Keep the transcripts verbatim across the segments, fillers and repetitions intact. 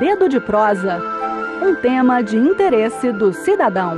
Dedo de Prosa, um tema de interesse do cidadão.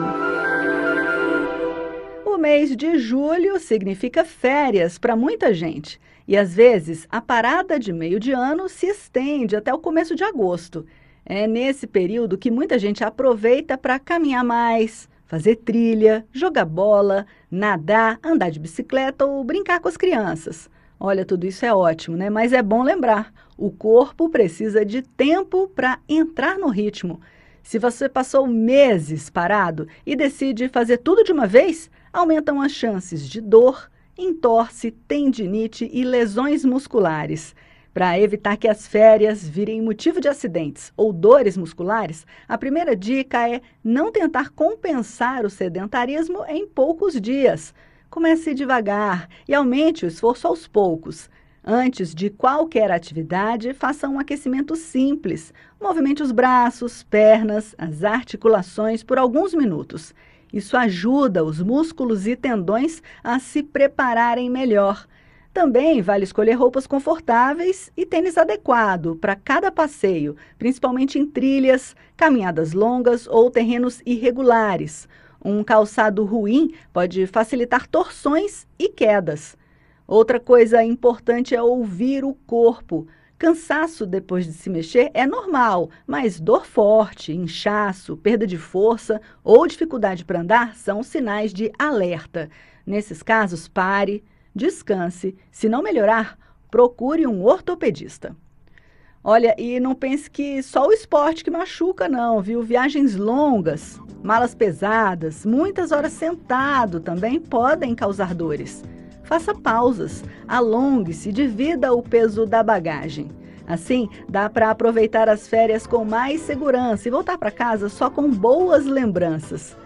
O mês de julho significa férias para muita gente. E às vezes a parada de meio de ano se estende até o começo de agosto. É nesse período que muita gente aproveita para caminhar mais, fazer trilha, jogar bola, nadar, andar de bicicleta ou brincar com as crianças. Olha, tudo isso é ótimo, né? Mas é bom lembrar, o corpo precisa de tempo para entrar no ritmo. Se você passou meses parado e decide fazer tudo de uma vez, aumentam as chances de dor, entorse, tendinite e lesões musculares. Para evitar que as férias virem motivo de acidentes ou dores musculares, a primeira dica é não tentar compensar o sedentarismo em poucos dias. Comece devagar e aumente o esforço aos poucos. Antes de qualquer atividade, faça um aquecimento simples. Movimente os braços, pernas, as articulações por alguns minutos. Isso ajuda os músculos e tendões a se prepararem melhor. Também vale escolher roupas confortáveis e tênis adequado para cada passeio, principalmente em trilhas, caminhadas longas ou terrenos irregulares. Um calçado ruim pode facilitar torções e quedas. Outra coisa importante é ouvir o corpo. Cansaço depois de se mexer é normal, mas dor forte, inchaço, perda de força ou dificuldade para andar são sinais de alerta. Nesses casos, pare, descanse. Se não melhorar, procure um ortopedista. Olha, e não pense que só o esporte que machuca, não, viu? Viagens longas, malas pesadas, muitas horas sentado também podem causar dores. Faça pausas, alongue-se, divida o peso da bagagem. Assim, dá para aproveitar as férias com mais segurança e voltar para casa só com boas lembranças.